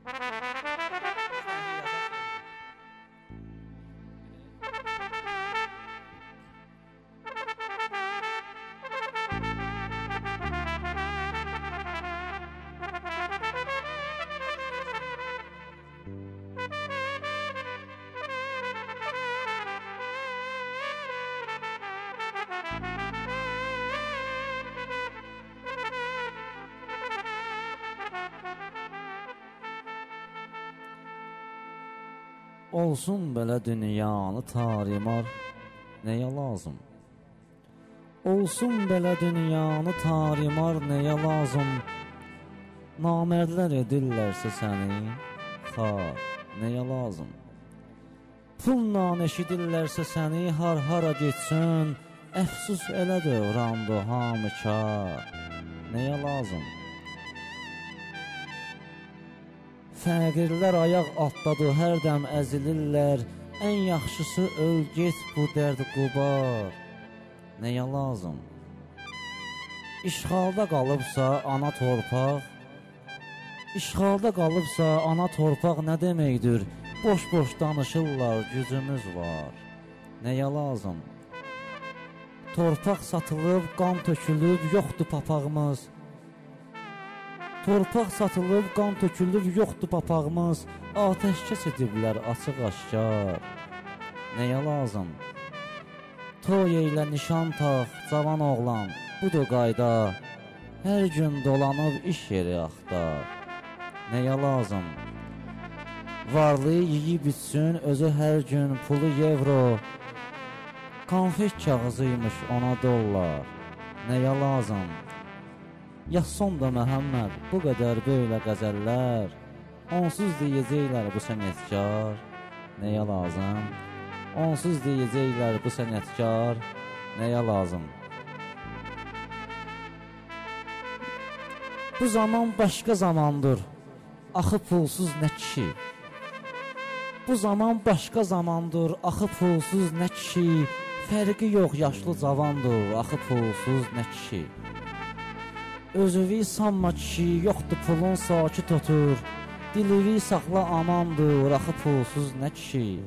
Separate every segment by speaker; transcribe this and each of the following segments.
Speaker 1: Olsun belə dünyanı tarimar, nəyə lazım? Olsun belə dünyanı tarimar, nəyə lazım? Namərdlər edirlərsə səni, xar, nəyə lazım? Pulla eşidirlərsə səni, hara getsin? Əfsus elə dövrandı hamı kar, nəyə lazım? Fəqirlər ayaq atladı, hər dəm əzilirlər. Ən yaxşısı öl get bu dərd qubar, nəyə lazım? İşğalda qalıbsa ana torpaq, İşğalda qalıbsa ana torpaq nə deməkdir? Boş-boş danışırlar, gücümüz var, nəyə lazım? Torpaq satılıb, qan tökülüb, yoxdur papağımız. Torpaq satılıb, qan tökülüb, yoxdur papağımız. Atəşkəs ediblər açıq-aşkar, nəyə lazım? Toy eylə nişan tax, cavan oğlan, budur qayda. Hər gün dolanıb iş yeri axtar, nəyə lazım? Varlığı yeyib içsin, özü hər gün pulu evro. Konfet kağızıymış ona dollar, nəyə lazım? Yazson da Məhəmməd bu qədər böylə qəzəllər, onsuz deyəcəklər bu sənətkar, nəyə lazım? Onsuz deyəcəklər bu sənətkar, nəyə lazım? Bu zaman başqa zamandır, axı pulsuz nə kişi? Bu zaman başqa zamandır, axı pulsuz nə kişi? Fərqi yox, yaşlı cavandır, axı pulsuz nə kişi? Özüvi sanma kişi, yoxdur pulun sakit otur. Dilivi saxla amandır, axı pulsuz nə kişi?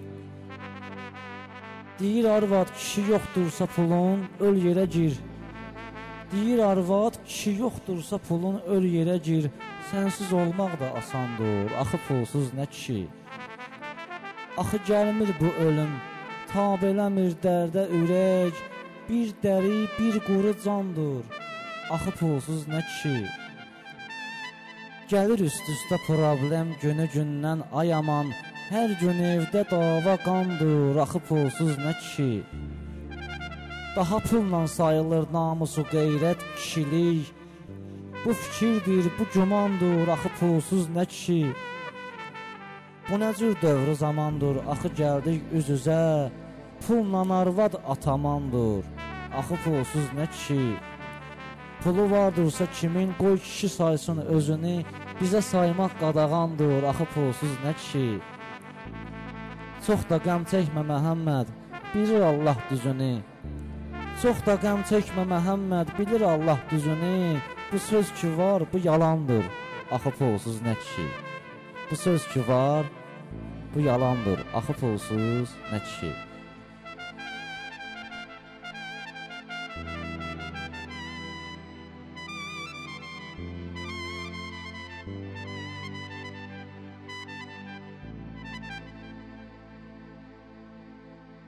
Speaker 1: Deyir arvad kişi yoxdursa pulun, öl yerə gir. Deyir arvad kişi yoxdursa pulun, öl yerə gir. Sənsiz olmaq da asandır, axı pulsuz nə kişi? Axı gəlmir bu ölüm, tab eləmir dərdə ürək. Bir dəri, bir quru candır, axı pulsuz nə kişi? Gəlir üst-üstə problem günü-gündən ay aman. Hər gün evdə dava qandır, axı pulsuz nə kişi? Daha pulla sayılır namusu qeyrət kişilik. Bu fikirdir, bu gümandır, axı pulsuz nə kişi? Bu nə cür dövrü zamandır, axı gəldik üz-üzə. Pulla arvad atamandır, axı pulsuz nə kişi? Pulu vardırsa kimin, qoy kişi saysın özünü. Bizə saymaq qadağandır, axı pulsuz nə kişi? Çox da qəm çəkmə Məhəmməd, bilir Allah düzünü. Çox da qəm çəkmə Məhəmməd, bilir Allah düzünü. Bu söz ki var, bu yalandır, axı pulsuz nə kişi? Bu söz ki var, bu yalandır, axı pulsuz nə kişi?